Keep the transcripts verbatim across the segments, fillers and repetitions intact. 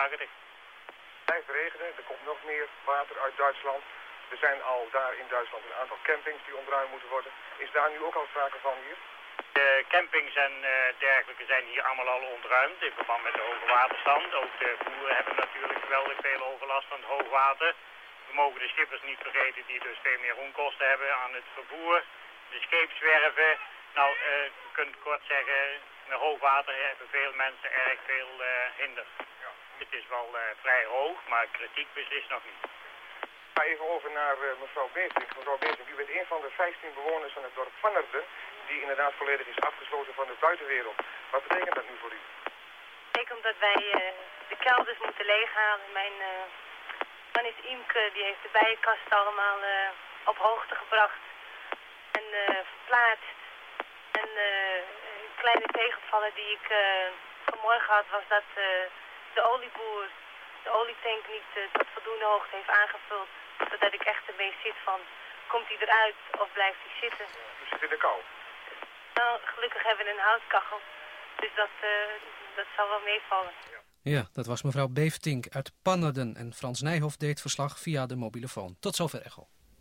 dagen dicht. Het blijft regenen, er komt nog meer water uit Duitsland. Er zijn al daar in Duitsland een aantal campings die ontruimd moeten worden. Is daar nu ook al sprake van hier? De campings en uh, dergelijke zijn hier allemaal al ontruimd in verband met de hoge waterstand. Ook de boeren hebben natuurlijk geweldig veel overlast van het hoogwater. We mogen de schippers niet vergeten die dus veel meer onkosten hebben aan het vervoer. De scheepswerven. Nou, uh, je kunt kort zeggen, met hoogwater hebben veel mensen erg veel uh, hinder. Ja. Het is wel uh, vrij hoog, maar kritiek beslist nog niet. Ik ga even over naar uh, mevrouw Beetink. Mevrouw Beetink, u bent een van de vijftien bewoners van het dorp Pannerden die inderdaad volledig is afgesloten van de buitenwereld. Wat betekent dat nu voor u? Dat betekent dat wij uh, de kelders moeten leeghalen. Mijn uh, man is Imke, die heeft de bijenkast allemaal uh, op hoogte gebracht en uh, verplaatst. En uh, een kleine tegenvaller die ik uh, vanmorgen had was dat uh, de olieboer de olietank niet uh, tot voldoende hoogte heeft aangevuld. Zodat ik echt ermee zit van, komt hij eruit of blijft hij zitten? U zit in de kou? Nou, gelukkig hebben we een houtkachel. Dus dat, uh, dat zal wel meevallen. Ja. ja, dat was mevrouw Beeftink uit Pannerden. En Frans Nijhoff deed verslag via de mobielefoon. Tot zover Echo.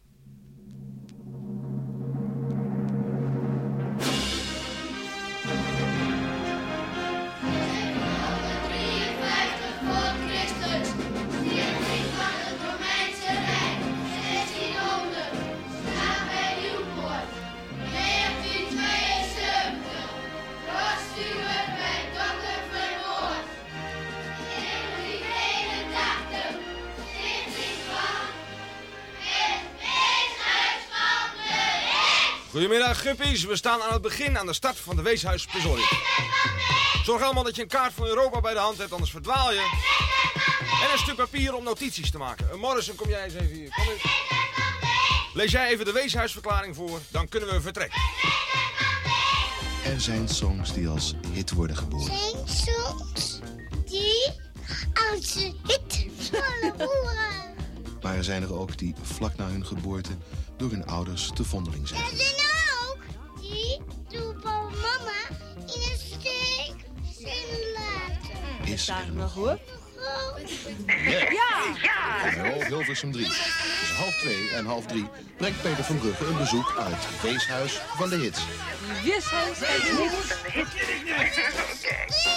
Goedemiddag guppies, we staan aan het begin aan de start van de Weeshuis Pezorri. Zorg allemaal dat je een kaart van Europa bij de hand hebt, anders verdwaal je. En een stuk papier om notities te maken. Morrison, kom jij eens even hier. Kom eens. Lees jij even de Weeshuisverklaring voor, dan kunnen we vertrekken. Er zijn songs die als hit worden geboren. Er zijn songs die als hit worden geboren. Maar er zijn er ook die vlak na hun geboorte door hun ouders te vondeling zijn. Er zijn er ook die door papa en mama in een steek zijn laten. Is er nog hoor? Ja! Ja! ja. Hilversum drie. Tussen half twee en half drie brengt Peter van Brugge een bezoek uit het Weeshuis van de Hits. Weeshuis van de Hits.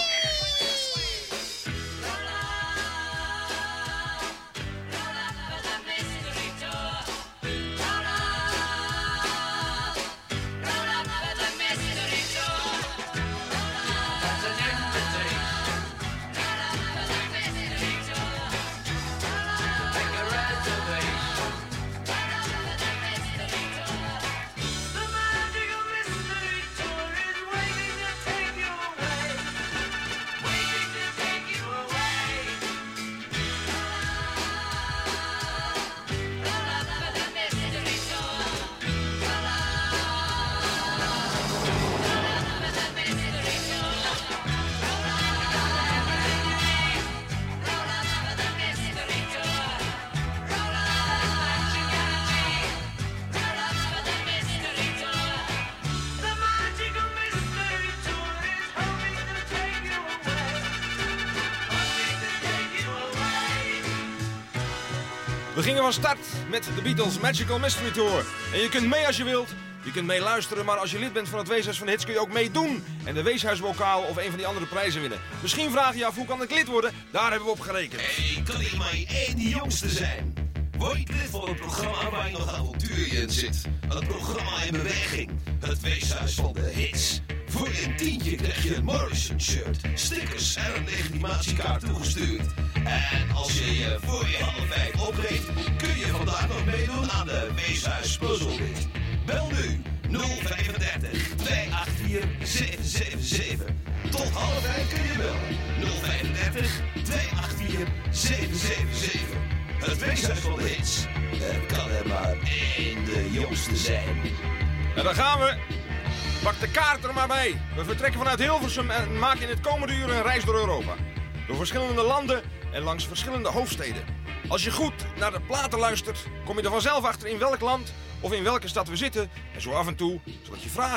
We gingen van start met de Beatles Magical Mystery Tour. En je kunt mee als je wilt. Je kunt meeluisteren, maar als je lid bent van het Weeshuis van de Hits kun je ook meedoen. En de Weeshuisbokaal of een van die andere prijzen winnen. Misschien vraag je je af, hoe kan ik lid worden? Daar hebben we op gerekend. Hey, kan ik maar één die jongste zijn? Word je lid van het programma waar je nog avontuur in zit? Het programma in beweging. Het Weeshuis van de Hits. Voor een tientje krijg je een Morrison shirt, stickers en een legitimatiekaart toegestuurd. En als je je voor je half vijf opgeeft, kun je vandaag nog meedoen aan de Weeshuis Puzzelrit. Bel nu nul vijfendertig tweehonderdvier zeven zeven zeven. Tot half vijf kun je bellen. nul vijfendertig tweehonderdvier zeven zeven zeven. Het Weeshuis van de Hits. Er kan er maar één de jongste zijn. En daar gaan we. Pak de kaart er maar bij. We vertrekken vanuit Hilversum en maken in het komende uur een reis door Europa. Door verschillende landen en langs verschillende hoofdsteden. Als je goed naar de platen luistert, kom je er vanzelf achter in welk land of in welke stad we zitten. En zo af en toe zal ik je vragen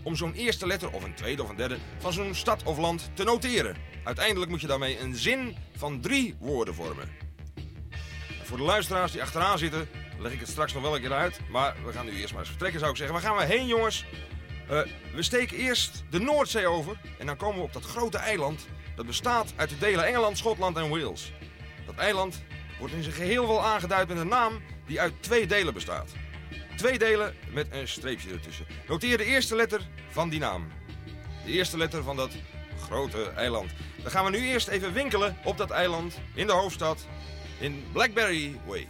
om zo'n eerste letter of een tweede of een derde van zo'n stad of land te noteren. Uiteindelijk moet je daarmee een zin van drie woorden vormen. En voor de luisteraars die achteraan zitten, leg ik het straks nog wel een keer uit. Maar we gaan nu eerst maar eens vertrekken, zou ik zeggen. Waar gaan we heen, jongens? Uh, we steken eerst de Noordzee over en dan komen we op dat grote eiland. Dat bestaat uit de delen Engeland, Schotland en Wales. Dat eiland wordt in zijn geheel wel aangeduid met een naam die uit twee delen bestaat. Twee delen met een streepje ertussen. Noteer de eerste letter van die naam. De eerste letter van dat grote eiland. Dan gaan we nu eerst even winkelen op dat eiland in de hoofdstad in Blackberry Way.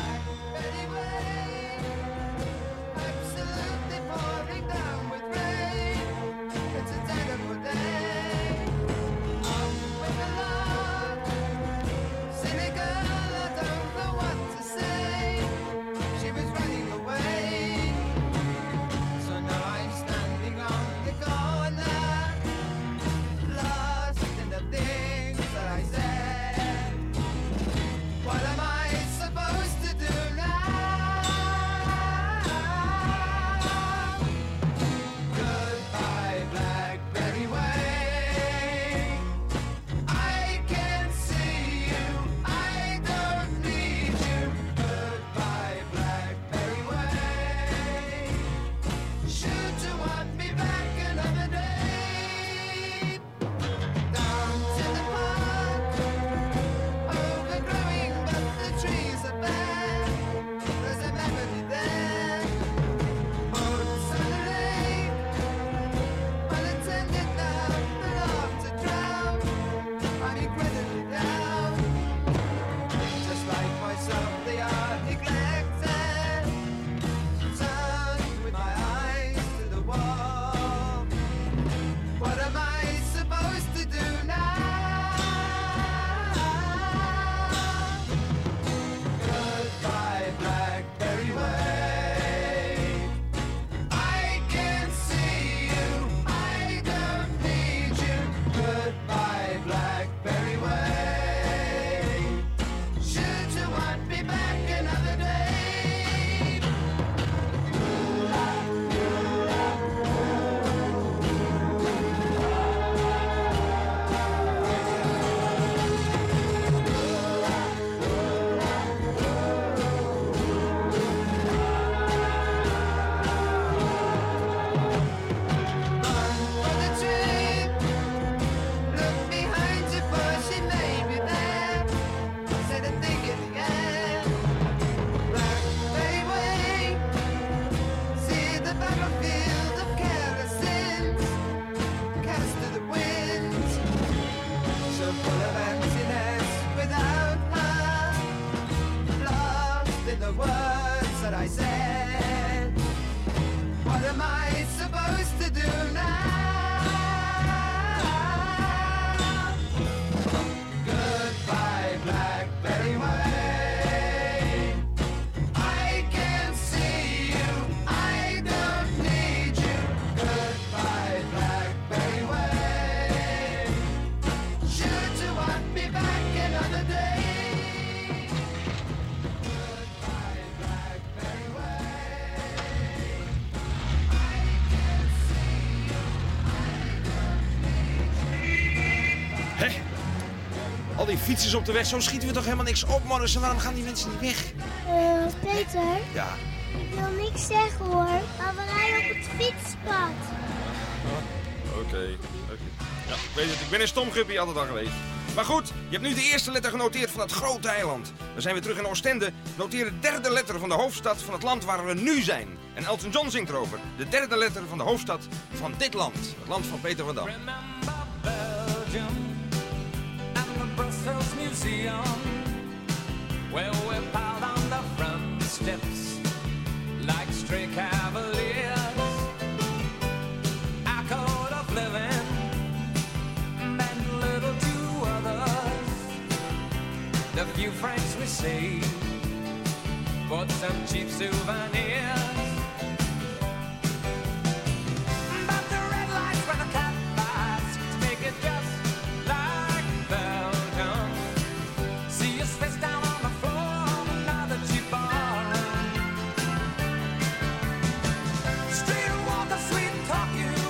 Al die fietsers op de weg, zo schieten we toch helemaal niks op, Morrison. Waarom gaan die mensen niet weg? Uh, Peter? Ja? Ik wil niks zeggen hoor, maar we rijden op het fietspad. Oké, okay, oké. Okay. Ja, ik weet het, ik ben een stomguppie altijd al geweest. Maar goed, je hebt nu de eerste letter genoteerd van het grote eiland. Dan zijn we terug in Oostende. Noteer de derde letter van de hoofdstad van het land waar we nu zijn. En Elton John zingt erover. De derde letter van de hoofdstad van dit land. Het land van Peter van Dam. Brussels Museum, where we're piled on the front steps like stray cavaliers. Our code of living meant little to others. The few francs we saved bought some cheap souvenirs. But the red lights when the cat bites make it just like Belgium. See you face down on the floor now that you borrow. Street walker, sweet talk you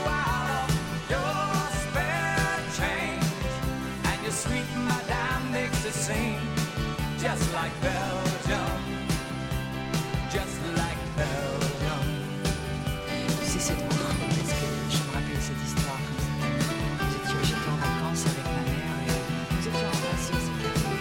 it seem just like Belgium, just like Belgium. C'est c'est drôle parce que je me rappelle cette histoire. Nous étions, j'étais en vacances avec ma mère et nous étions assis au café.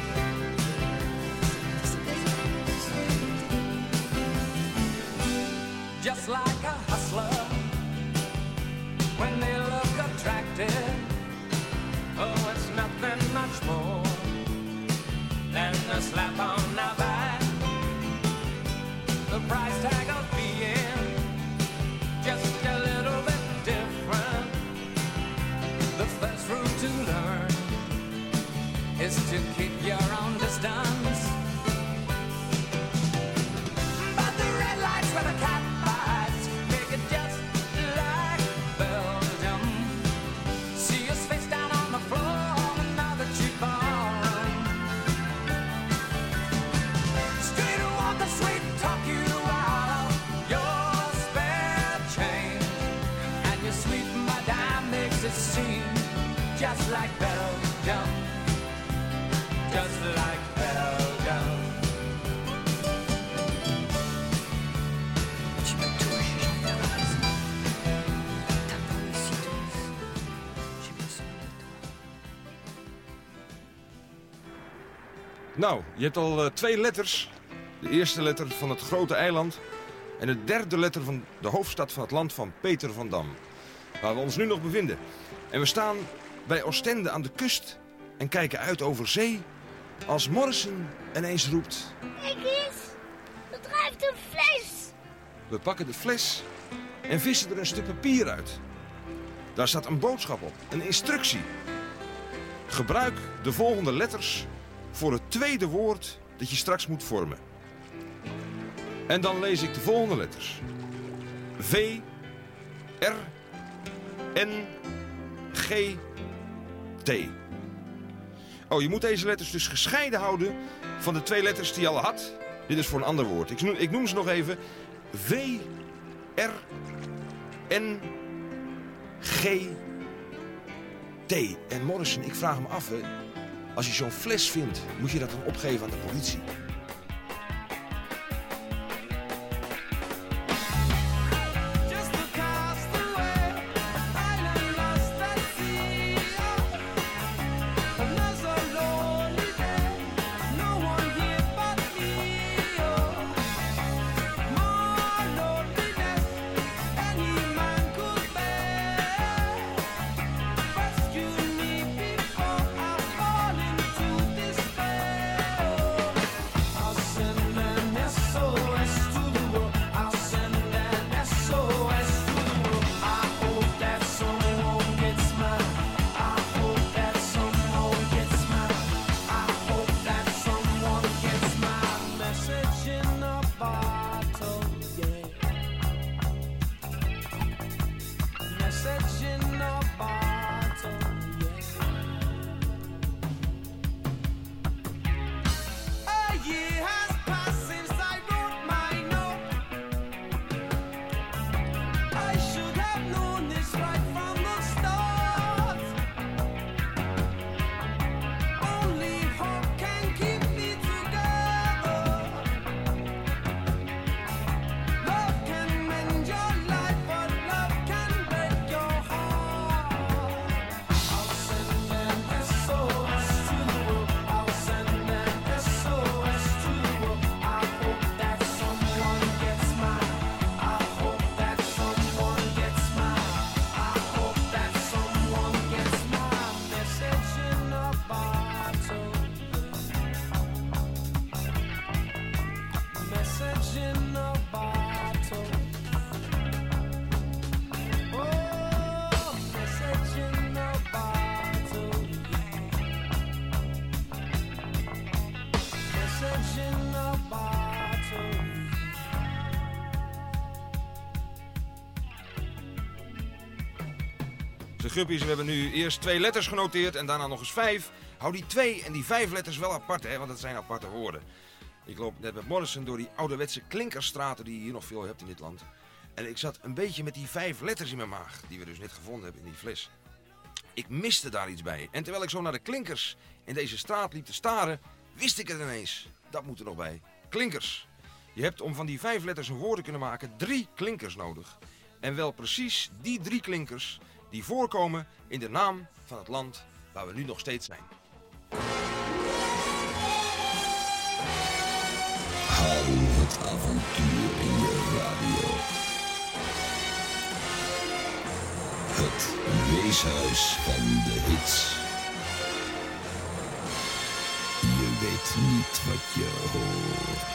Just like a hustler, when they look attractive, oh, it's nothing much more than a slap on the back. The price tag of being just a little bit different. The first rule to learn is to keep your own distance. But the red lights where the cat bites make it just like Belgium. See us face down on the floor on another cheap ballroom. Straight walk the sweet talk you out of your spare change, and your sweet madame makes it seem just like Belgium, just like Belgium. Tu me touches, j'en ai raison. Ta peau est si douce. J'ai besoin de toi. Nou, je hebt al uh, twee letters. De eerste letter van het grote eiland. En de derde letter van de hoofdstad van het land van Peter van Dam. Waar we ons nu nog bevinden. En we staan bij Oostende aan de kust. En kijken uit over zee. Als Morrison ineens roept. Kijk eens, er drijft een fles. We pakken de fles en vissen er een stuk papier uit. Daar staat een boodschap op, een instructie. Gebruik de volgende letters voor het tweede woord dat je straks moet vormen. En dan lees ik de volgende letters. V, R, N, G, T. Oh, je moet deze letters dus gescheiden houden van de twee letters die je al had. Dit is voor een ander woord. Ik noem, ik noem ze nog even. V, R, N, G, T. En Morrison, ik vraag me af, hè, als je zo'n fles vindt, moet je dat dan opgeven aan de politie? De guppies, we hebben nu eerst twee letters genoteerd en daarna nog eens vijf. Hou die twee en die vijf letters wel apart, hè, want dat zijn aparte woorden. Ik loop net met Morrison door die ouderwetse klinkerstraten die je hier nog veel hebt in dit land. En ik zat een beetje met die vijf letters in mijn maag, die we dus net gevonden hebben in die fles. Ik miste daar iets bij. En terwijl ik zo naar de klinkers in deze straat liep te staren, wist ik het ineens. Dat moet er nog bij. Klinkers. Je hebt om van die vijf letters een woord te kunnen maken drie klinkers nodig. En wel precies die drie klinkers die voorkomen in de naam van het land waar we nu nog steeds zijn. Hou het avontuur in je radio. Het weeshuis van de hits. Je weet niet wat je hoort.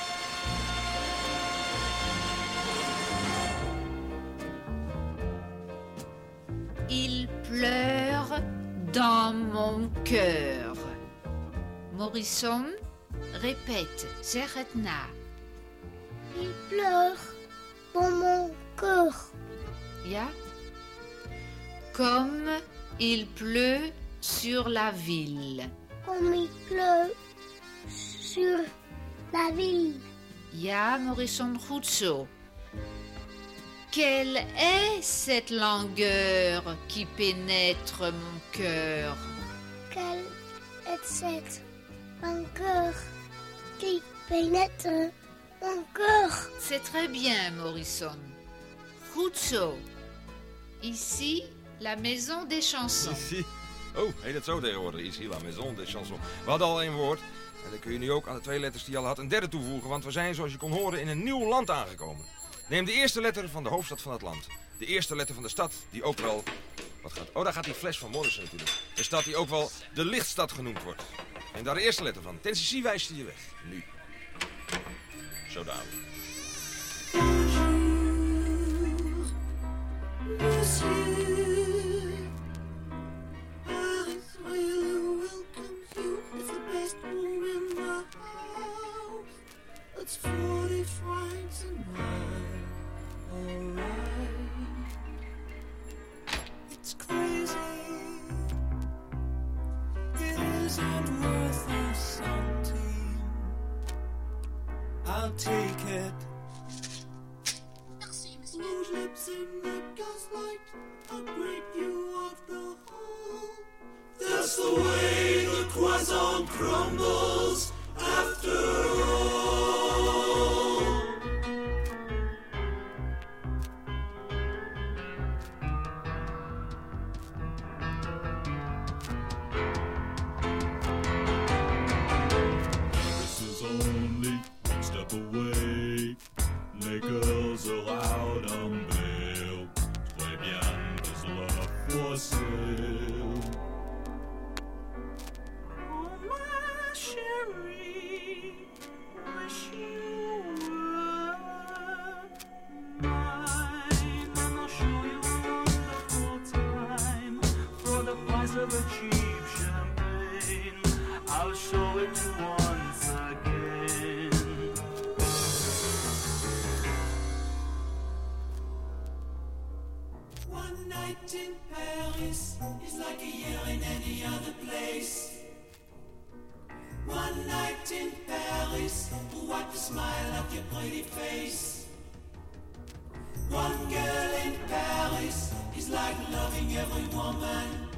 Il pleure dans mon cœur. Morisson, répète, zeg het na. Il pleure dans mon cœur. Ja? Comme il pleut sur la ville. Comme il pleut sur la ville. Ja, Morisson, goed zo. Quelle est cette langueur qui pénètre mon cœur? Quelle est cette langueur qui pénètre mon cœur? C'est très bien, Morisson. Goed zo. Ici, la maison des chansons. Ici. Oh, heet het zo tegenwoordig? Ici, la maison des chansons. We hadden al één woord. En dan kun je nu ook aan de twee letters die je al had een derde toevoegen. Want we zijn, zoals je kon horen, in een nieuw land aangekomen. Neem de eerste letter van de hoofdstad van het land. De eerste letter van de stad die ook wel... Wat gaat... Oh, daar gaat die fles van Morrison natuurlijk. De stad die ook wel de lichtstad genoemd wordt. En daar de eerste letter van. Tennessee wijst je weg. Nu. Zo dadelijk. It's forty francs and mine, alright. It's crazy. It isn't worth a centime. I'll take it. Those lips in the gaslight, I'll break you off the whole. That's the way the croissant crumbles after all. Away, les girls are out on bail. Très bien, there's love for sale. Oh my chérie, wish you were mine, and I'll show you a wonderful time for the price of a cheap champagne. I'll show it to once again. One night in Paris is like a year in any other place. One night in Paris will wipe the smile off your pretty face. One girl in Paris is like loving every woman.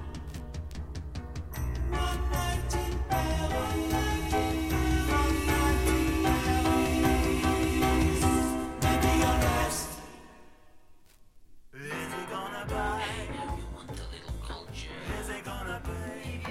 One night in Paris. One night in Paris. Maybe your last. Is he gonna buy? Is he gonna pay?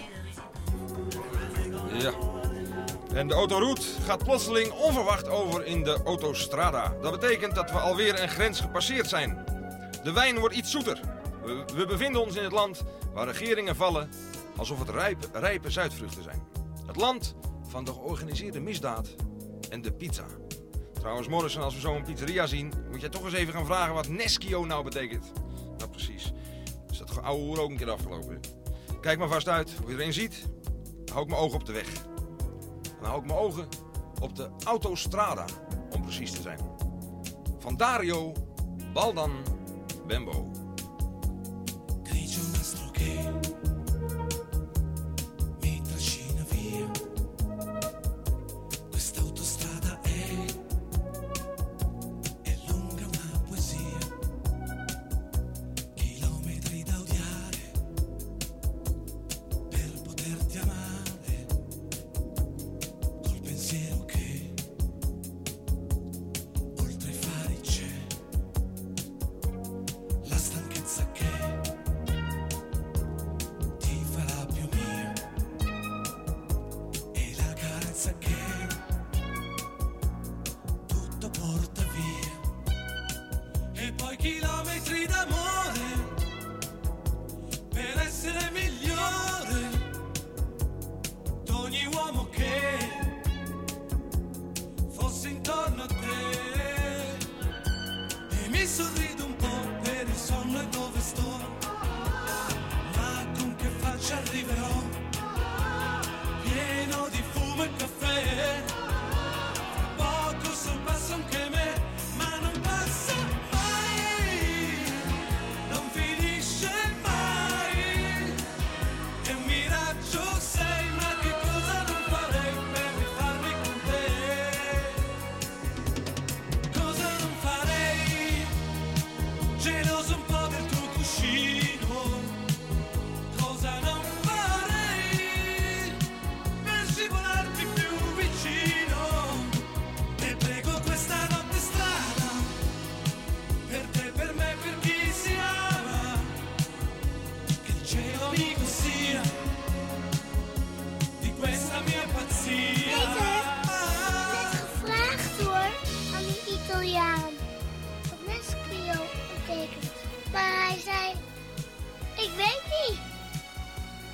Ja. En de autoroute gaat plotseling onverwacht over in de autostrada. Dat betekent dat we alweer een grens gepasseerd zijn. De wijn wordt iets zoeter. We, we bevinden ons in het land waar regeringen vallen alsof het rijpe, rijpe zuidvruchten zijn. Het land van de georganiseerde misdaad en de pizza. Trouwens, Morrison, als we zo een pizzeria zien, moet jij toch eens even gaan vragen wat Neschio nou betekent. Nou, precies. Is dat oude hoer ook een keer afgelopen? Kijk maar vast uit. Hoe je erin ziet, hou ik mijn ogen op de weg. Dan hou ik mijn ogen op de autostrada, om precies te zijn. Van Dario Baldan Bembo. Grigio nastro che mi trascina via. Quest'autostrada è, è lunga una poesia. Chilometri da odiare,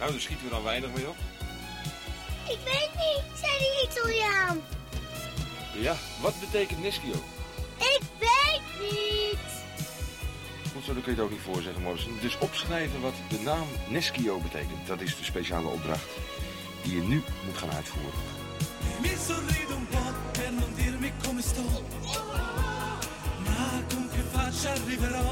Nou, daar schieten we dan weinig mee op. Ik weet niet, zei die Italiaan. Ja, wat betekent Neschio? Ik weet niet. Goed zo, dan kun je het ook niet voorzeggen, Morrison. Dus opschrijven wat de naam Neschio betekent. Dat is de speciale opdracht die je nu moet gaan uitvoeren. Mi sorrido un po' per non dirmi come sto, ma con che faccia arriverò,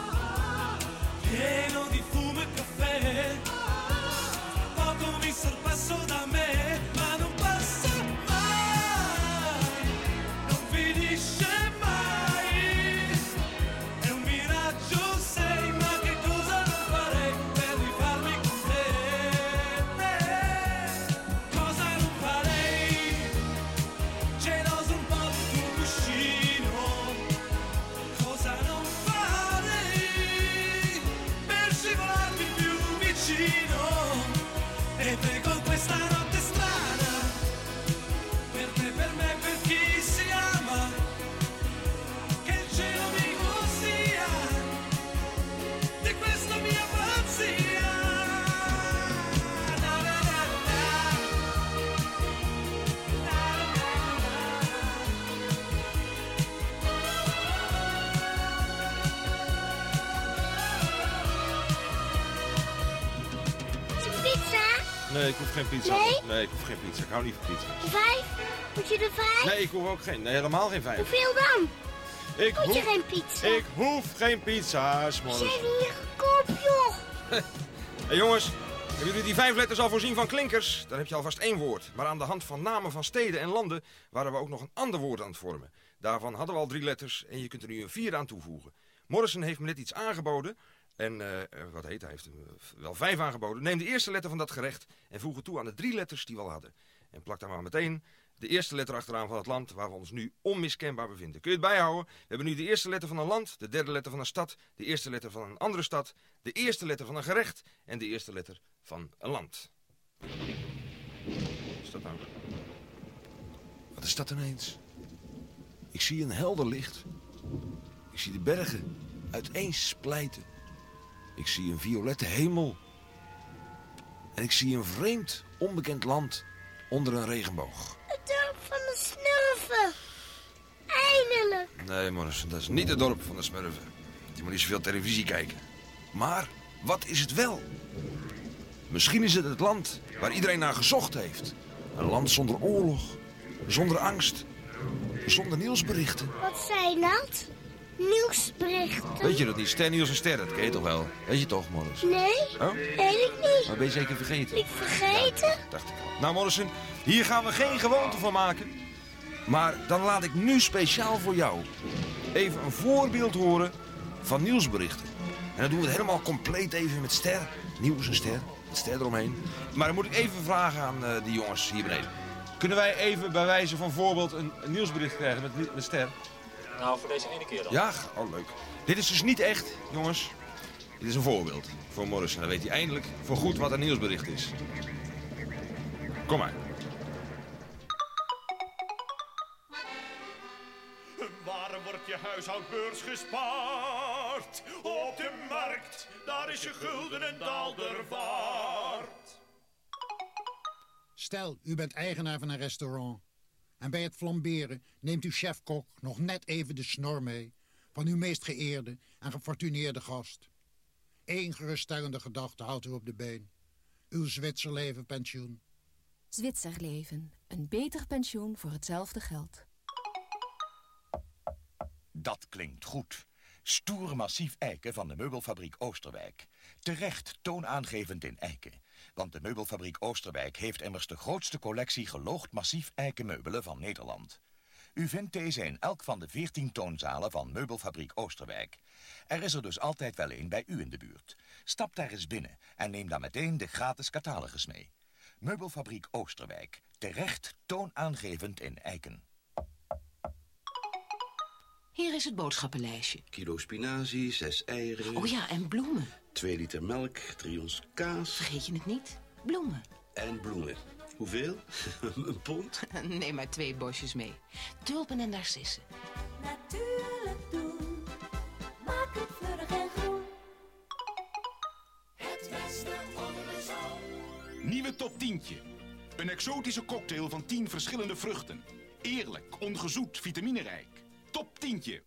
pieno di fumo e caffè, poco mi sorpasso da me, ma non passa mai, non finisce mai, è un miraggio sei, ma che cosa non farei per rifarmi con te, cosa non farei, geloso un po' di tuo cuscino, cosa non farei per scivolarmi più vicino, e prego questa notte strana, per te, per me, per chi si ama, che il cielo mi consiglia di questa mia pazzia. Na, na, na, na. Is het pizza? Nee, ik hoef geen pizza. Nee? Nee, ik hoef geen pizza. Ik hou niet van pizza. Vijf? Moet je er vijf? Nee, ik hoef ook geen. Nee, helemaal geen vijf. Hoeveel dan? Ik Moet je hoef, geen pizza? ik hoef geen pizza's, Ze Morrison. hebben hier gekoopt, joh. Hey jongens, hebben jullie die vijf letters al voorzien van klinkers? Dan heb je alvast één woord. Maar aan de hand van namen van steden en landen waren we ook nog een ander woord aan het vormen. Daarvan hadden we al drie letters en je kunt er nu een vierde aan toevoegen. Morrison heeft me net iets aangeboden. En uh, wat heet hij? heeft uh, wel vijf aangeboden. Neem de eerste letter van dat gerecht en voeg het toe aan de drie letters die we al hadden. En plak daar maar meteen de eerste letter achteraan van het land waar we ons nu onmiskenbaar bevinden. Kun je het bijhouden? We hebben nu de eerste letter van een land, de derde letter van een stad, de eerste letter van een andere stad, de eerste letter van een gerecht en de eerste letter van een land. Wat is dat nou? Wat is dat ineens? Ik zie een helder licht. Ik zie de bergen uiteen splijten. Ik zie een violette hemel. En ik zie een vreemd, onbekend land onder een regenboog. Het dorp van de Smurfen. Eindelijk. Nee, Morrison, dat is niet het dorp van de Smurfen. Je moet niet zoveel televisie kijken. Maar wat is het wel? Misschien is het het land waar iedereen naar gezocht heeft. Een land zonder oorlog, zonder angst, zonder nieuwsberichten. Wat zijn dat? Nieuwsberichten. Weet je dat niet? Ster, Niels en Ster, dat ken je toch wel? Weet je toch, Morrison? Nee, Oh? weet ik niet. Maar ben je zeker vergeten? Ik vergeten? Ja, dacht ik al. Nou, Morrison, hier gaan we geen gewoonte van maken. Maar dan laat ik nu speciaal voor jou even een voorbeeld horen van nieuwsberichten. En dan doen we het helemaal compleet even met Ster. Nieuws en Ster. Met Ster eromheen. Maar dan moet ik even vragen aan uh, die jongens hier beneden. Kunnen wij even bij wijze van voorbeeld een, een nieuwsbericht krijgen met, met Ster? Nou, voor deze ene keer dan. Ja, oh leuk. Dit is dus niet echt, jongens. Dit is een voorbeeld voor Morrison. Dan weet hij eindelijk voor goed wat een nieuwsbericht is. Kom maar. Waar wordt je huishoudbeurs gespaard? Op de markt, daar is je gulden en daalder waard. Stel, u bent eigenaar van een restaurant. En bij het flamberen neemt uw chef-kok nog net even de snor mee van uw meest geëerde en gefortuneerde gast. Eén geruststellende gedachte houdt u op de been. Uw Zwitserleven pensioen. Zwitserleven, een beter pensioen voor hetzelfde geld. Dat klinkt goed. Stoer massief eiken van de meubelfabriek Oosterwijk. Terecht toonaangevend in eiken. Want de meubelfabriek Oosterwijk heeft immers de grootste collectie geloogd massief eikenmeubelen van Nederland. U vindt deze in elk van de veertien toonzalen van meubelfabriek Oosterwijk. Er is er dus altijd wel een bij u in de buurt. Stap daar eens binnen en neem dan meteen de gratis catalogus mee. Meubelfabriek Oosterwijk. Terecht toonaangevend in eiken. Hier is het boodschappenlijstje. Kilo spinazie, zes eieren. Oh ja, en bloemen. Twee liter melk, drie ons kaas. Vergeet je het niet? Bloemen. En bloemen. Hoeveel? Een pond? Neem maar twee bosjes mee. Tulpen en narcissen. Natuurlijk doen. Maak het vurig en groen. Het beste van de zon. nieuwe top tientje. Een exotische cocktail van tien verschillende vruchten. Eerlijk, ongezoet, vitaminerijk. Top tientje.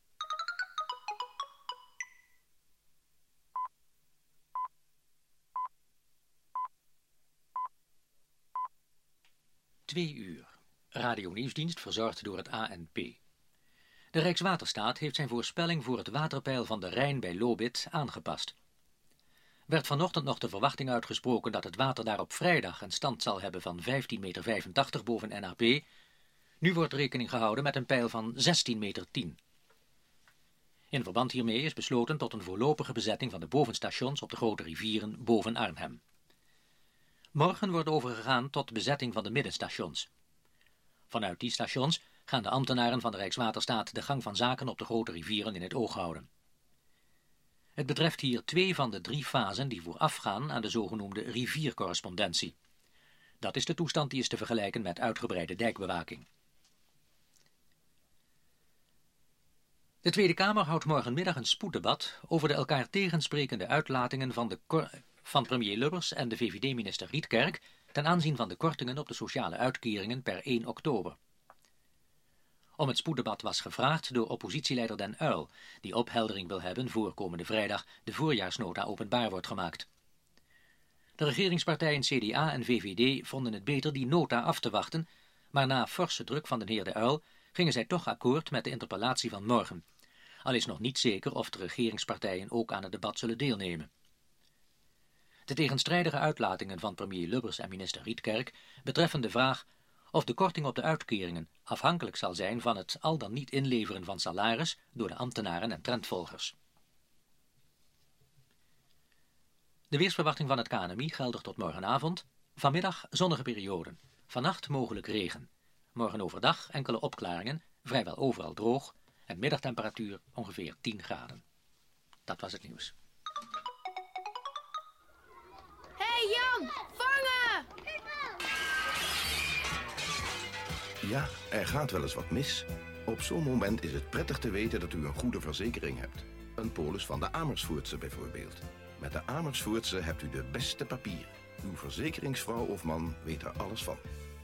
Twee uur. Radio-nieuwsdienst verzorgd door het A N P. De Rijkswaterstaat heeft zijn voorspelling voor het waterpeil van de Rijn bij Lobith aangepast. Werd vanochtend nog de verwachting uitgesproken dat het water daar op vrijdag een stand zal hebben van vijftien meter vijfentachtig boven N A P. Nu wordt rekening gehouden met een peil van zestien meter tien. In verband hiermee is besloten tot een voorlopige bezetting van de bovenstations op de grote rivieren boven Arnhem. Morgen wordt overgegaan tot bezetting van de middenstations. Vanuit die stations gaan de ambtenaren van de Rijkswaterstaat de gang van zaken op de grote rivieren in het oog houden. Het betreft hier twee van de drie fasen die voorafgaan aan de zogenoemde riviercorrespondentie. Dat is de toestand die is te vergelijken met uitgebreide dijkbewaking. De Tweede Kamer houdt morgenmiddag een spoeddebat over de elkaar tegensprekende uitlatingen van, de kor- van premier Lubbers en de V V D-minister Rietkerk ten aanzien van de kortingen op de sociale uitkeringen per één oktober. Om het spoeddebat was gevraagd door oppositieleider Den Uyl, die opheldering wil hebben voor komende vrijdag de voorjaarsnota openbaar wordt gemaakt. De regeringspartijen C D A en V V D vonden het beter die nota af te wachten, maar na forse druk van de heer De Uyl gingen zij toch akkoord met de interpellatie van morgen. Al is nog niet zeker of de regeringspartijen ook aan het debat zullen deelnemen. De tegenstrijdige uitlatingen van premier Lubbers en minister Rietkerk betreffen de vraag of de korting op de uitkeringen afhankelijk zal zijn van het al dan niet inleveren van salaris door de ambtenaren en trendvolgers. De weersverwachting van het K N M I geldig tot morgenavond. Vanmiddag zonnige perioden. Vannacht mogelijk regen. Morgen overdag enkele opklaringen, vrijwel overal droog en middagtemperatuur ongeveer tien graden. Dat was het nieuws. Hey Jan, vangen! Ja, er gaat wel eens wat mis. Op zo'n moment is het prettig te weten dat u een goede verzekering hebt. Een polis van de Amersfoortse bijvoorbeeld. Met de Amersfoortse hebt u de beste papieren. Uw verzekeringsvrouw of man weet er alles van.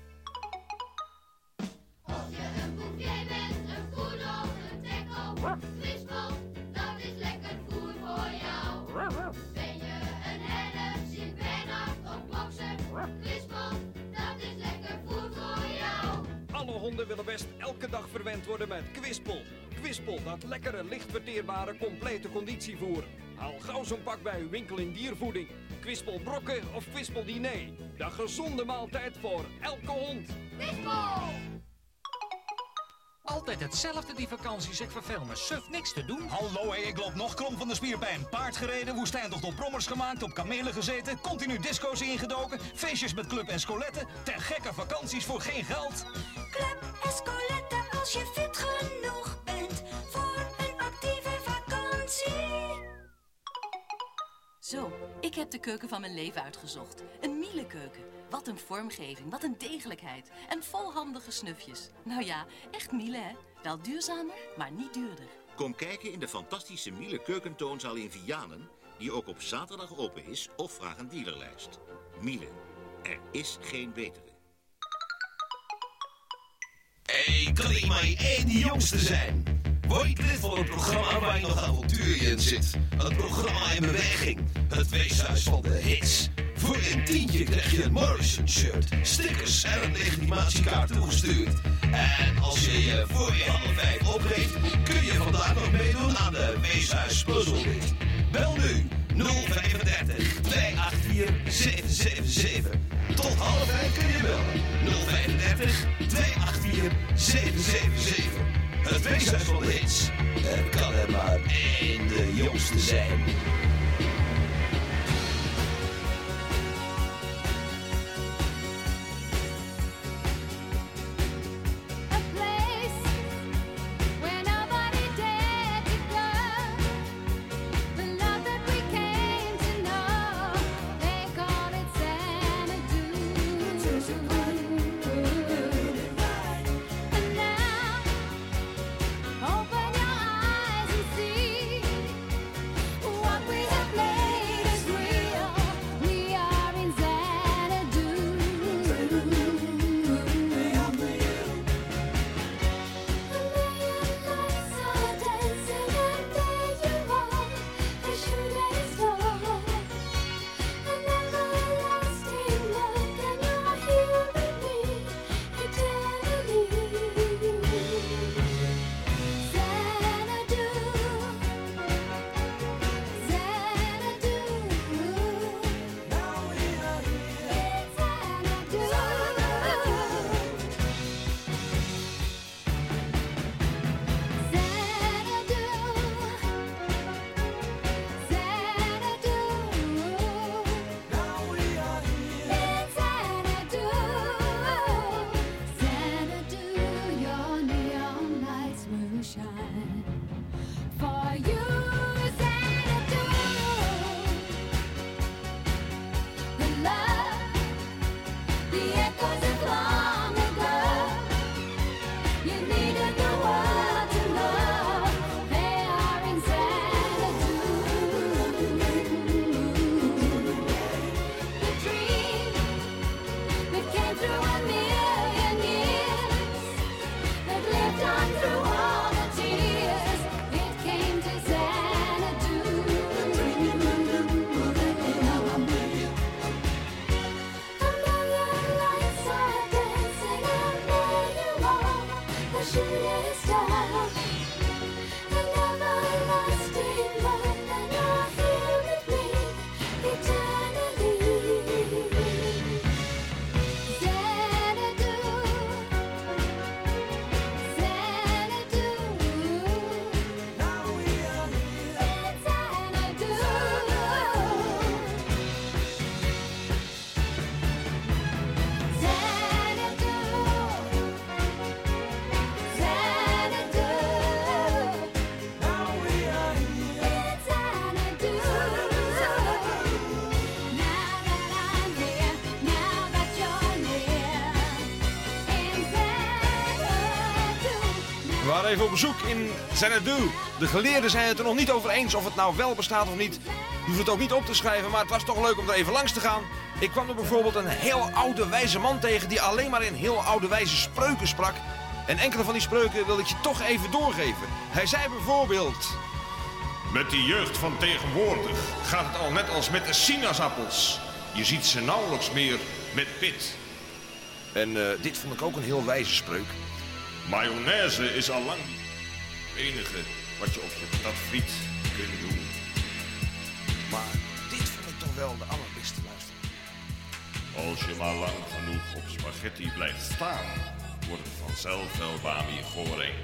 Of je een bouvier bent, een poedel, een trekkel, Quizbol, dat is lekker voer voor jou. Ben je een herder, sint-bernard of bokser, Quizbol, dat is lekker voer voor jou. Alle honden willen best elke dag verwend worden met Quizpol. Quizpol, dat lekkere, licht verteerbare, complete conditievoer. Haal gauw zo'n pak bij uw winkel in diervoeding. Quizpol brokken of Quizpol diner. De gezonde maaltijd voor elke hond. Quizpol! Altijd hetzelfde die vakanties, ik verveel me suf, niks te doen. Hallo, hé, ik loop nog krom van de spierpijn. Paard gereden, woestijntocht op brommers gemaakt, op kamelen gezeten, continu disco's ingedoken, feestjes met Club Escolette, ter gekke vakanties voor geen geld. Club Escolette, als je fit genoeg bent voor een actieve vakantie. Zo, ik heb de keuken van mijn leven uitgezocht. Een Miele keuken. Wat een vormgeving, wat een degelijkheid. En vol handige snufjes. Nou ja, echt Miele, hè? Wel duurzamer, maar niet duurder. Kom kijken in de fantastische Miele keukentoonzaal in Vianen, die ook op zaterdag open is, of vraag een dealerlijst. Miele, er is geen betere. Hey, kan ik maar één de jongste zijn? Word lid van een programma waar je nog avontuur in zit. Een programma in beweging. Het weeshuis van de hits. Voor een tientje krijg je een Morrison shirt, stickers en een legitimatiekaart toegestuurd. En als je je voor je half vijf opgeeft, kun je vandaag nog meedoen aan de Weeshuis Puzzelrit. Bel nu nul vijfendertig tweehonderdvier zeven zeven zeven. Tot half vijf kun je bellen. nul vijfendertig tweehonderdvier zeven zeven zeven. Het Weeshuis van de hits. Er kan er maar één de jongste zijn. Open your eyes and see what we waren even op bezoek in Xanadu. De geleerden zijn het er nog niet over eens of het nou wel bestaat of niet. Je hoeft het ook niet op te schrijven, maar het was toch leuk om er even langs te gaan. Ik kwam er bijvoorbeeld een heel oude wijze man tegen die alleen maar in heel oude wijze spreuken sprak. En enkele van die spreuken wil ik je toch even doorgeven. Hij zei bijvoorbeeld: met die jeugd van tegenwoordig gaat het al net als met de sinaasappels. Je ziet ze nauwelijks meer met pit. En uh, dit vond ik ook een heel wijze spreuk. Mayonaise is al lang het enige wat je op je patatfriet kunt doen. Maar dit vond ik toch wel de allerbeste, luister. Als je maar lang genoeg op spaghetti blijft staan, wordt het vanzelf wel bami goreng.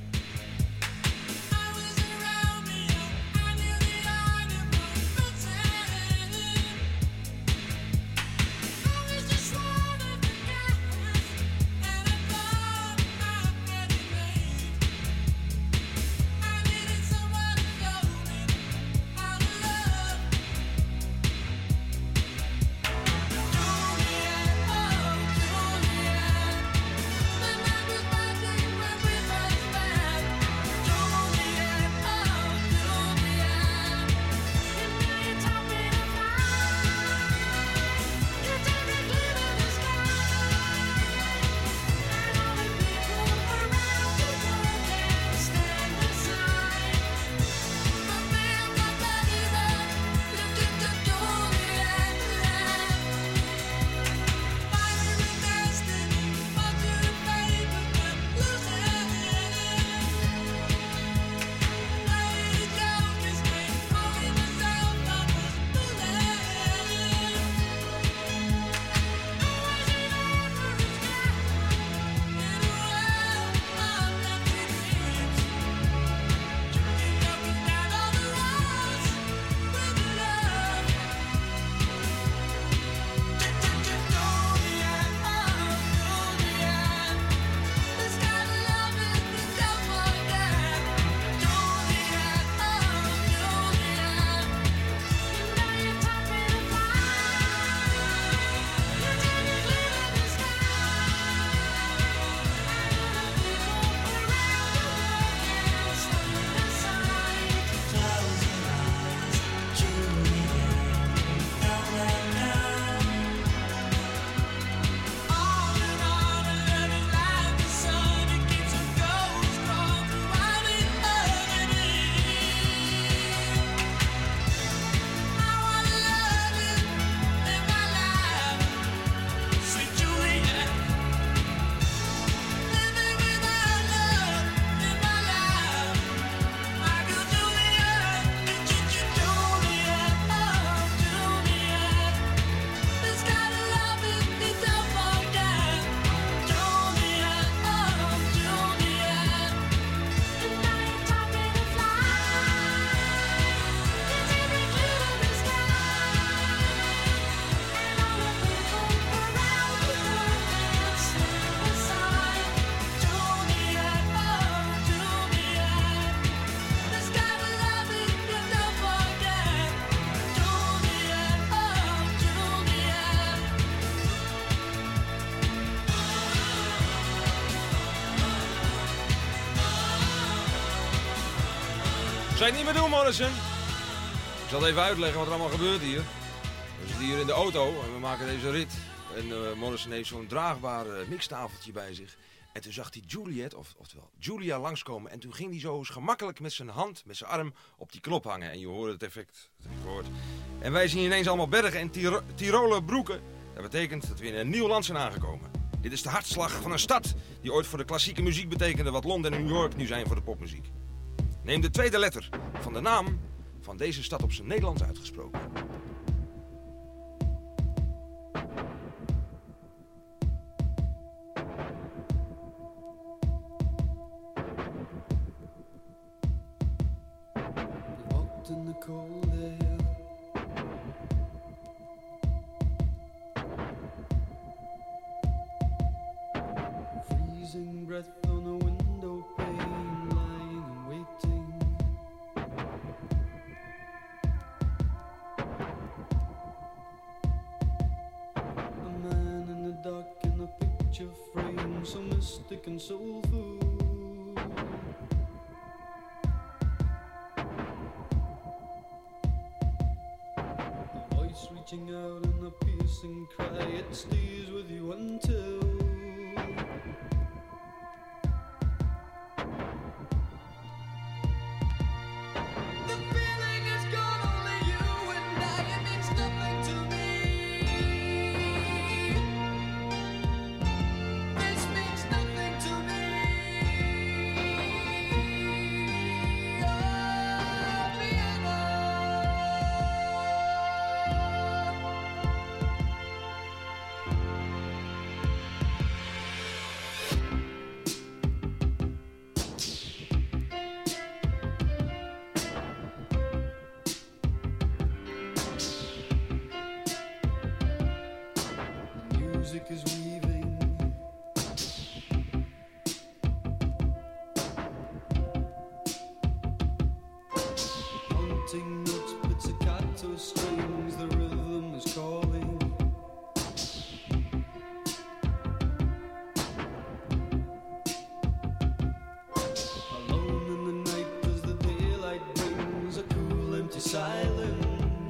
Zou je het niet meer doen, Morrison? Ik zal het even uitleggen wat er allemaal gebeurt hier. We zitten hier in de auto en we maken deze rit. En uh, Morrison heeft zo'n draagbaar uh, mixtafeltje bij zich. En toen zag hij Juliet, of, oftewel Julia, langskomen. En toen ging hij zo eens gemakkelijk met zijn hand, met zijn arm, op die knop hangen. En je hoorde het effect. Dat heb je gehoord. En wij zien ineens allemaal bergen en Tiro- Tiroler broeken. Dat betekent dat we in een nieuw land zijn aangekomen. Dit is de hartslag van een stad die ooit voor de klassieke muziek betekende wat Londen en New York nu zijn voor de popmuziek. Neem de tweede letter van de naam van deze stad op zijn Nederlands uitgesproken. In the cold air, freezing breath on a window pane, lying and waiting. A man in the dark in a picture frame, so mystic and soulful. Voice reaching out in a piercing cry, it stays with you until the feeling is gone, only you and I, it means nothing to me. This means nothing to me. Oh, piano. Music is weaving, haunting notes, pizzicato strings, the rhythm is calling. Alone in the night as the daylight brings a cool empty silence.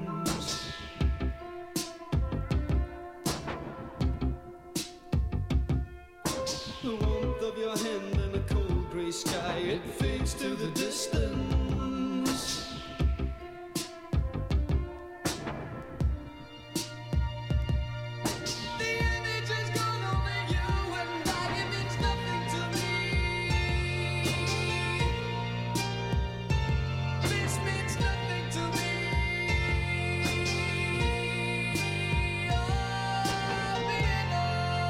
The warmth of your hand in a cold grey sky, it fades to the distance. The image is gone, only you and I, it means nothing to me. This means nothing to me. Oh, piano.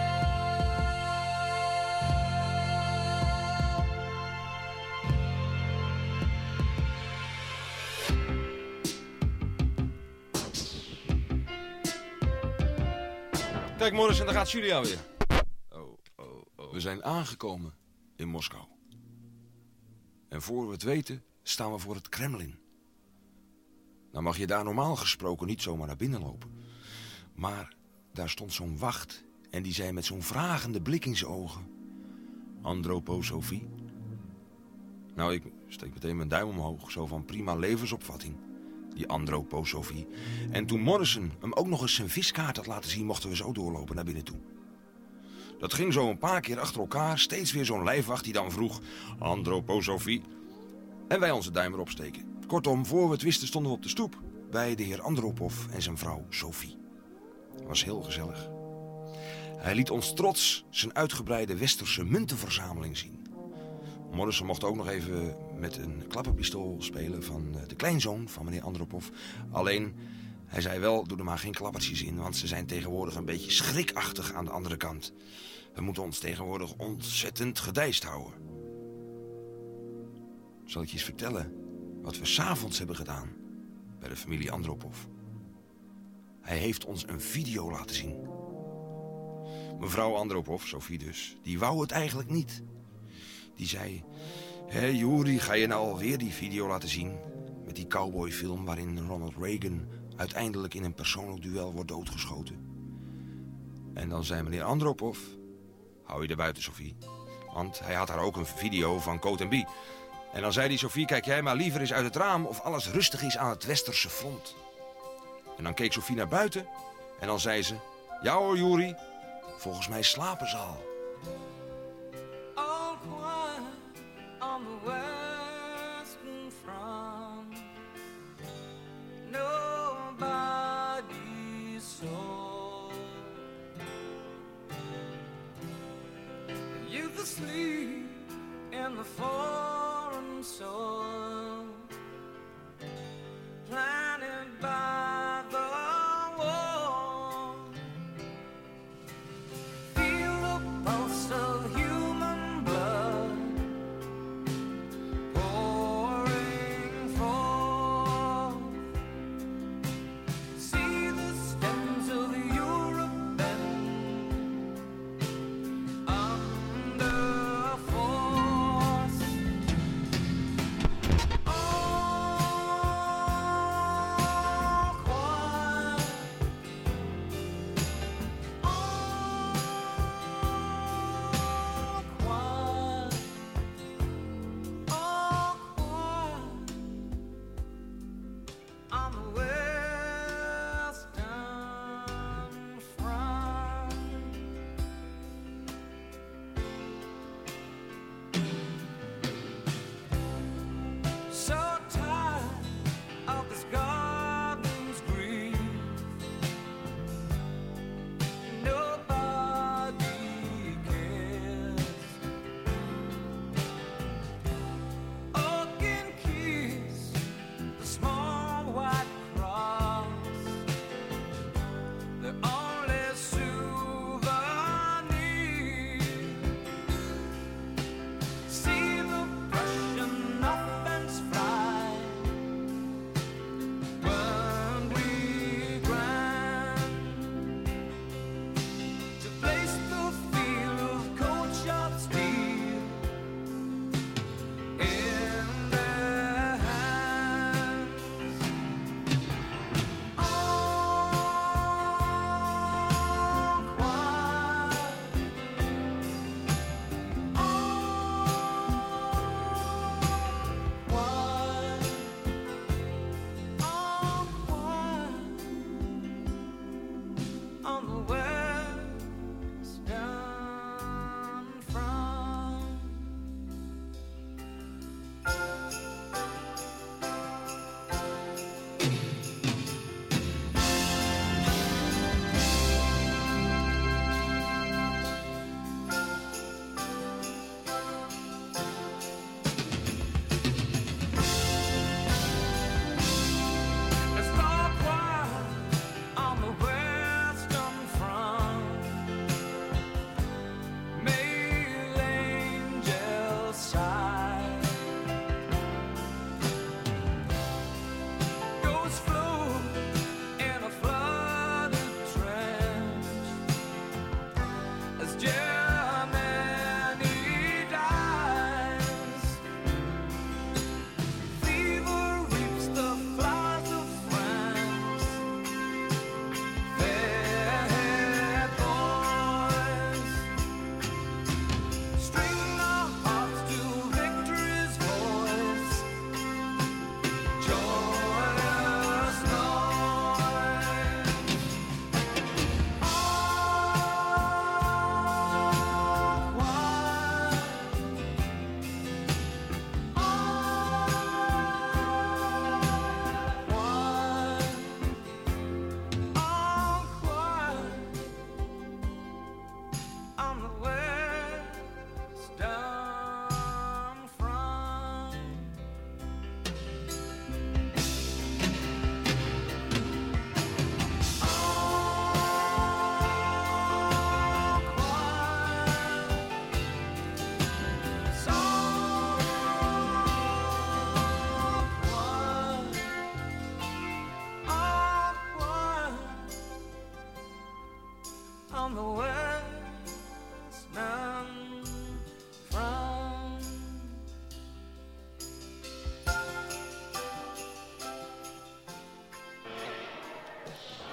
Kijk, Morris, en daar gaat Julia weer. Oh, oh, oh. We zijn aangekomen in Moskou. En voor we het weten, staan we voor het Kremlin. Nou mag je daar normaal gesproken niet zomaar naar binnen lopen. Maar daar stond zo'n wacht en die zei met zo'n vragende blik in zijn ogen: Androposofie. Nou, ik steek meteen mijn duim omhoog, zo van prima levensopvatting. Die androposofie. En toen Morrison hem ook nog eens zijn viskaart had laten zien, mochten we zo doorlopen naar binnen toe. Dat ging zo een paar keer achter elkaar, steeds weer zo'n lijfwacht die dan vroeg: Androposofie. En wij onze duim erop steken. Kortom, voor we het wisten stonden we op de stoep bij de heer Andropov en zijn vrouw Sophie. Het was heel gezellig. Hij liet ons trots zijn uitgebreide westerse muntenverzameling zien. Morrison mocht ook nog even met een klapperpistool spelen van de kleinzoon van meneer Andropov. Alleen, hij zei wel, doe er maar geen klappertjes in, want ze zijn tegenwoordig een beetje schrikachtig aan de andere kant. We moeten ons tegenwoordig ontzettend gedijst houden. Zal ik je eens vertellen wat we 's avonds hebben gedaan bij de familie Andropov? Hij heeft ons een video laten zien. Mevrouw Andropov, Sophie dus, die wou het eigenlijk niet. Die zei: hé Juri, ga je nou alweer die video laten zien? Met die cowboyfilm waarin Ronald Reagan uiteindelijk in een persoonlijk duel wordt doodgeschoten. En dan zei meneer Andropov: hou je er buiten, Sophie. Want hij had daar ook een video van Coat en Bie. En dan zei die Sophie: kijk jij maar liever eens uit het raam of alles rustig is aan het westerse front. En dan keek Sophie naar buiten en dan zei ze: ja hoor Juri, volgens mij slapen ze al. All quiet on the western front. Nobody saw. Youth asleep in the foreign soil, planted by the war. Feel the pulse of human blood pouring forth. See the stems of Europe bend under force.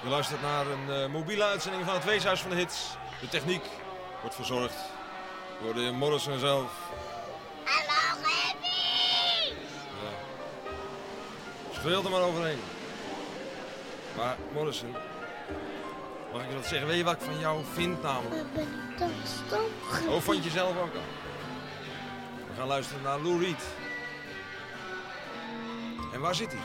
Je luistert naar een uh, mobiele uitzending van het Weeshuis van de Hits. De techniek wordt verzorgd door de heer Morrison zelf. Hallo, Gippie! Ja. Schreeuwt er maar overheen. Maar Morrison, mag ik je wat zeggen? Weet je wat ik van jou vind namelijk? Waar ben ik dan stom? Oh, vond je zelf ook al? We gaan luisteren naar Lou Reed. En waar zit hij?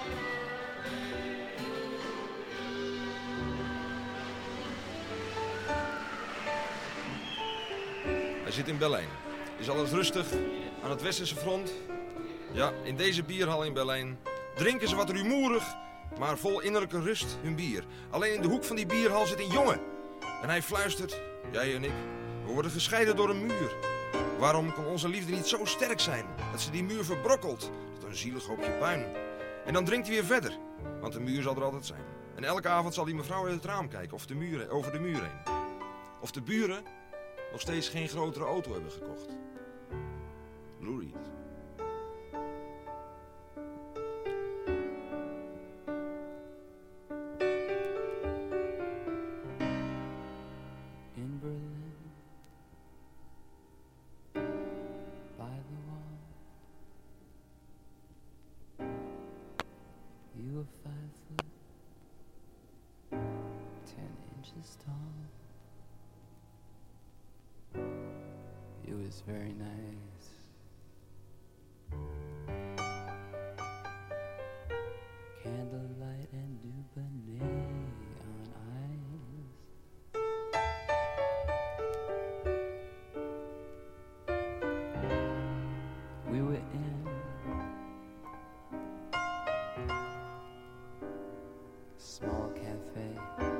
Hij zit in Berlijn. Is alles rustig aan het westerse front? Ja, in deze bierhal in Berlijn drinken ze wat rumoerig, maar vol innerlijke rust hun bier. Alleen in de hoek van die bierhal zit een jongen. En hij fluistert, jij en ik, we worden gescheiden door een muur. Waarom kan onze liefde niet zo sterk zijn dat ze die muur verbrokkelt tot een zielig hoopje puin? En dan drinkt hij weer verder, want de muur zal er altijd zijn. En elke avond zal die mevrouw uit het raam kijken of de muur, over de muur heen. Of de buren nog steeds geen grotere auto hebben gekocht. Lou Reed. In Berlin, by the wall, you were five foot, ten inches tall. It was very nice. Candlelight and Dubonnet on ice. We were in a small cafe.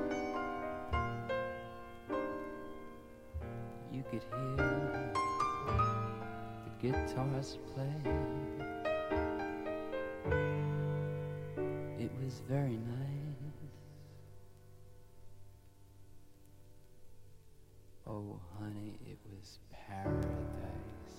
You could hear the guitars play. It was very nice. Oh, honey, it was paradise.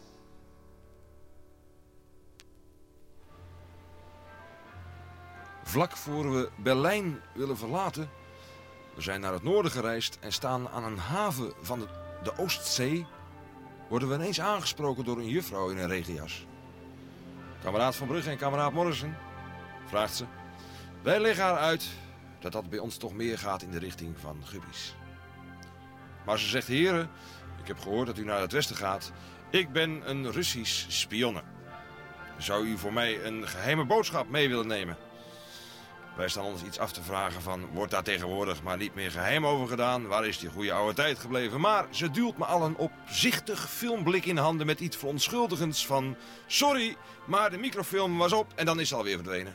Vlak voor we Berlijn willen verlaten, we zijn naar het noorden gereisd en staan aan een haven van de, de Oostzee, worden we ineens aangesproken door een juffrouw in een regenjas. Kameraad Van Brugge en kameraad Morrison, vraagt ze. Wij leggen haar uit dat dat bij ons toch meer gaat in de richting van Guppies. Maar ze zegt, heren, ik heb gehoord dat u naar het westen gaat. Ik ben een Russisch spionne. Zou u voor mij een geheime boodschap mee willen nemen? Wij staan ons iets af te vragen van, wordt daar tegenwoordig maar niet meer geheim over gedaan? Waar is die goede oude tijd gebleven? Maar ze duwt me al een opzichtig filmblik in handen met iets verontschuldigends van, sorry, maar de microfilm was op en dan is ze alweer verdwenen.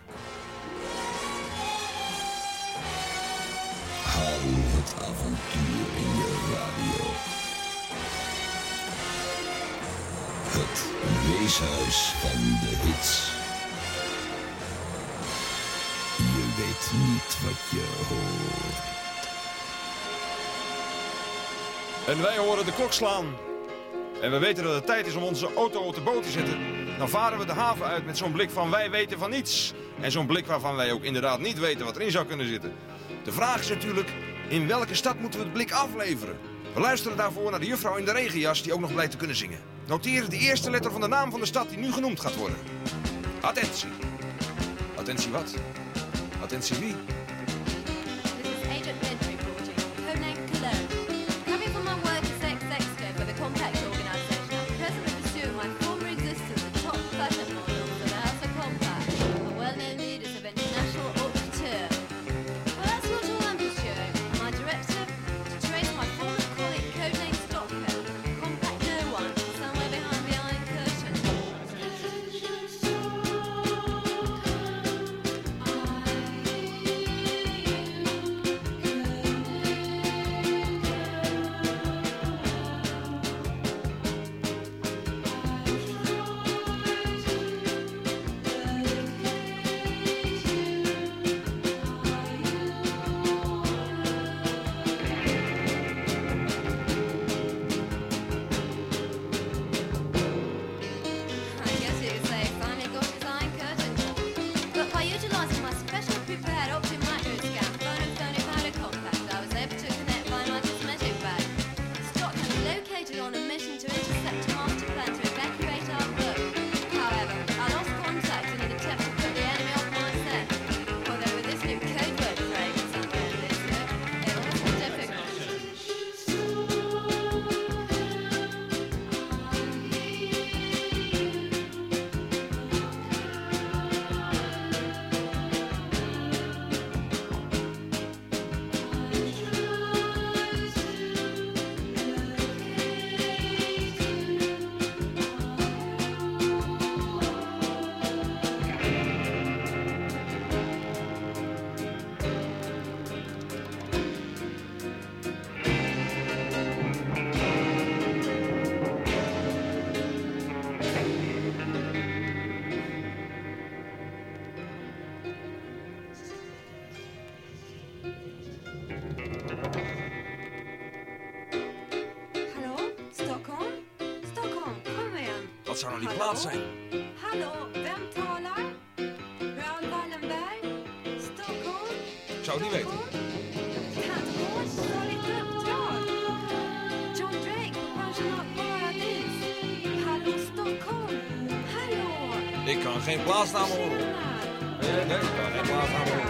Hou het avontuur in je radio. Het Weeshuis van de Hits. Je weet niet wat je hoort. En wij horen de klok slaan. En we weten dat het tijd is om onze auto op de boot te zetten. Dan varen we de haven uit met zo'n blik van wij weten van niets. En zo'n blik waarvan wij ook inderdaad niet weten wat erin zou kunnen zitten. De vraag is natuurlijk, in welke stad moeten we het blik afleveren? We luisteren daarvoor naar de juffrouw in de regenjas die ook nog blijkt te kunnen zingen. Noteer de eerste letter van de naam van de stad die nu genoemd gaat worden. Attentie. Attentie wat? Attentie wie? This is Agent Bentley reporting. Codename Cologne. Coming from my work as sex-exco for the Compact organisation, I'm presently pursuing my former existence as top fashion model for the House of Compact, the well-known leaders of international haute couture. But that's not all I'm pursuing. My directive, to trace my former colleague, codename Stockholm, Compact No One, somewhere behind the Iron Curtain. I Wat zou nou die plaats zijn? Hallo, vem talar? Björn Wallenberg? Stockholm? Ik zou het niet weten. Tandvård, dåligt uppdrag. John Drake på pensionatparadis. Hallo, Stockholm? Hallo? Ik kan geen plaatsnamen horen. Nee, nee, ik kan geen plaatsnamen horen.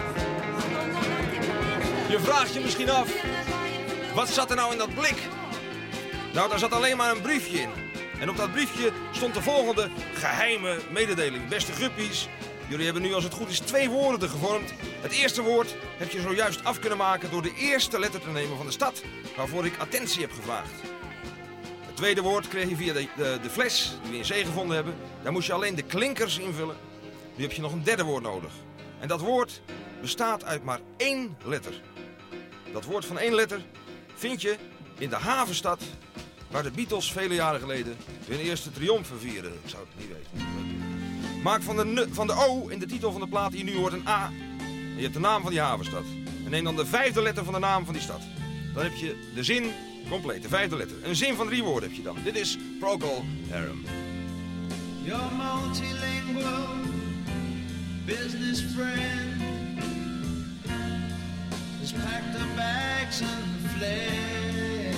Je vraagt je misschien af, wat zat er nou in dat blik? Nou, daar zat alleen maar een briefje in. En op dat briefje stond de volgende geheime mededeling. Beste guppies, jullie hebben nu als het goed is twee woorden gevormd. Het eerste woord heb je zojuist af kunnen maken door de eerste letter te nemen van de stad waarvoor ik attentie heb gevraagd. Het tweede woord kreeg je via de, de, de fles die we in zee gevonden hebben. Daar moest je alleen de klinkers invullen. Nu heb je nog een derde woord nodig. En dat woord bestaat uit maar één letter. Dat woord van één letter vind je in de havenstad waar de Beatles vele jaren geleden hun eerste triomfen vieren. Ik zou het niet weten. Maak van de, n- van de O in de titel van de plaat die je nu hoort een A. En je hebt de naam van die havenstad. En neem dan de vijfde letter van de naam van die stad. Dan heb je de zin compleet, de vijfde letter. Een zin van drie woorden heb je dan. Dit is Procol Harum. Your multilingual business friend has packed her bags and fled,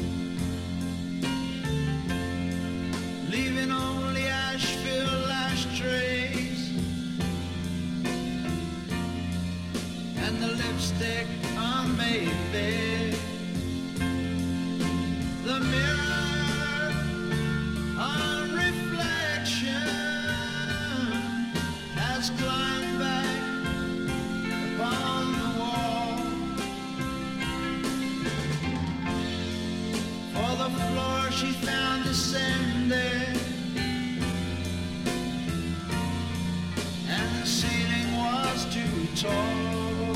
leaving only ash-filled ashtrays and the lipstick on made bed. The mirror on reflection has climbed back upon the wall, for the floor she found descended and the ceiling was too tall.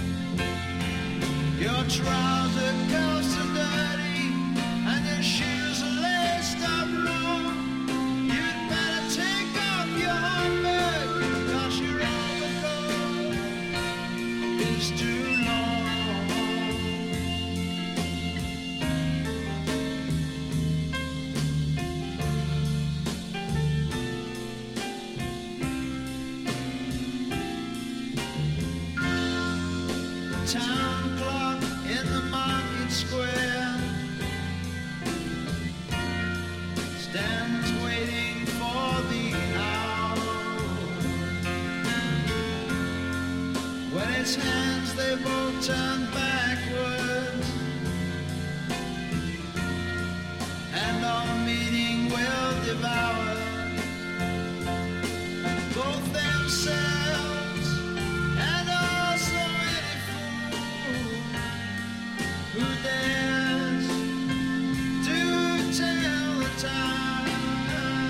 Your trouser cuffs are dirty and your shoes are laced up wrong. You'd better take off your homework, 'cause your overcoat is too long. Town clock in the market square stands waiting for the hour, when its hands they both turn backwards, and our meeting will devour both themselves and also any fool who dares to tell the time,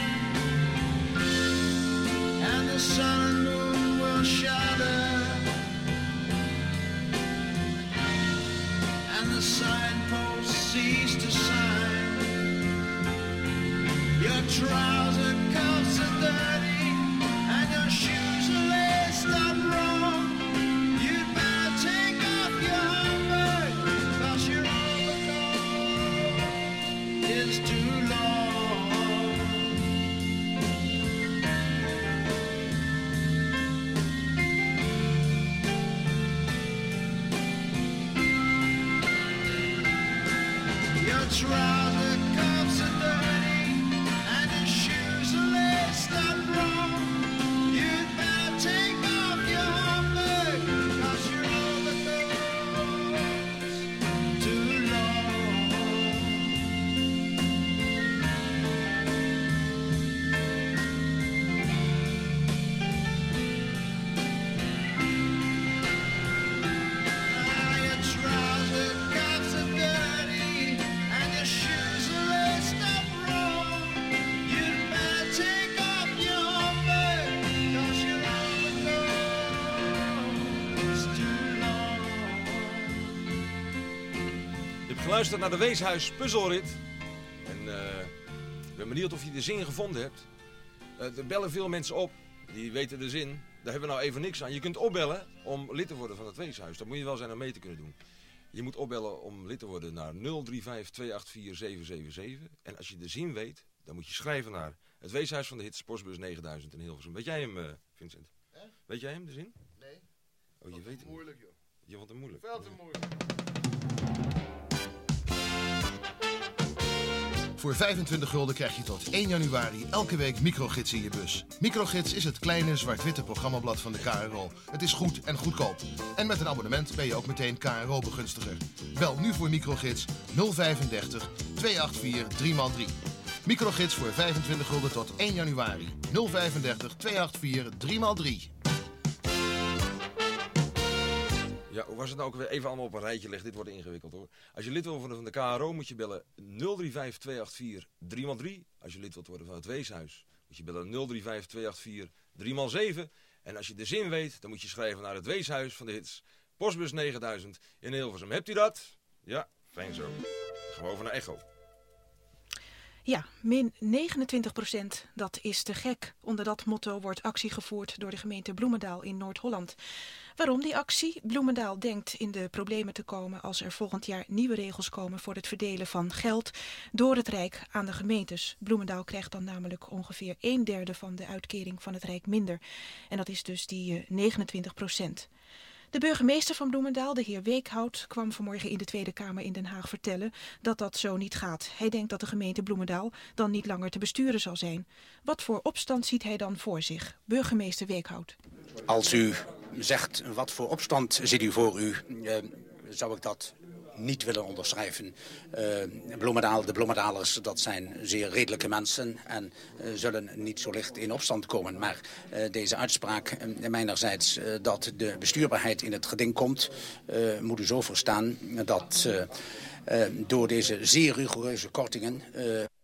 and the sun and moon will shudder, and the signposts cease to shine. Your trouser cuffs are dirty and your shoes are laced up wrong. You'd better take off your homework, 'cause your overcoat is too long. Your trouser cuffs are dirty and your shoes are laced up wrong. You'd better take off your homework, 'cause your overcoat's too long. Ah, your trouser cuffs are dirty and your shoes are laced up wrong. You'd better take off your homework, 'cause your overcoat's too long. Je hebt geluisterd naar de Weeshuis puzzelrit. En eh, ik ben benieuwd of je de zin gevonden hebt. Eh, er bellen veel mensen op, die weten de zin. Daar hebben we nou even niks aan. Je kunt opbellen om lid te worden van het Weeshuis. Dat moet je wel zijn om mee te kunnen doen. Je moet opbellen om lid te worden naar nul drie vijf twee acht vier zeven zeven zeven. En als je de zin weet, dan moet je schrijven naar het Weeshuis van de Hits, postbus negenduizend in Hilversum. Weet jij hem, uh, Vincent? Eh? Weet jij hem, de zin? Nee. Oh, je weet hem. Moeilijk, joh. Je vond hem moeilijk? Veel te moeilijk. Voor vijfentwintig gulden krijg je tot één januari elke week Microgids in je bus. Microgids is het kleine zwart-witte programmablad van de K R O. Het is goed en goedkoop. En met een abonnement ben je ook meteen K R O-begunstiger. Bel nu voor Microgids nul vijfendertig tweehonderdvier drie maal drie. Microgids voor vijfentwintig gulden tot één januari. nul vijfendertig tweehonderdvier drie maal drie. Ja, hoe was het nou ook weer? Even allemaal op een rijtje leggen. Dit wordt ingewikkeld hoor. Als je lid wilt worden van de K R O moet je bellen nul drie vijf tweehonderdvier drie maal drie. Als je lid wilt worden van het Weeshuis moet je bellen nul drie vijf tweehonderdvier drie maal zeven. En als je de zin weet, dan moet je schrijven naar het Weeshuis van de Hits. Postbus negenduizend in Hilversum. Hebt u dat? Ja, fijn zo. Gaan we over naar Echo. Ja, min negenentwintig procent, dat is te gek. Onder dat motto wordt actie gevoerd door de gemeente Bloemendaal in Noord-Holland. Waarom die actie? Bloemendaal denkt in de problemen te komen als er volgend jaar nieuwe regels komen voor het verdelen van geld door het Rijk aan de gemeentes. Bloemendaal krijgt dan namelijk ongeveer een derde van de uitkering van het Rijk minder. En dat is dus die negenentwintig procent. De burgemeester van Bloemendaal, de heer Weekhout, kwam vanmorgen in de Tweede Kamer in Den Haag vertellen dat dat zo niet gaat. Hij denkt dat de gemeente Bloemendaal dan niet langer te besturen zal zijn. Wat voor opstand ziet hij dan voor zich? Burgemeester Weekhout. Als u zegt wat voor opstand ziet u voor u, eh, zou ik dat niet willen onderschrijven. Uh, Bloemendaal, de Bloemendalers, dat zijn zeer redelijke mensen en uh, zullen niet zo licht in opstand komen. Maar uh, deze uitspraak uh, mijnerzijds uh, dat de bestuurbaarheid in het geding komt, uh, moet u zo verstaan dat uh, uh, door deze zeer rigoureuze kortingen uh,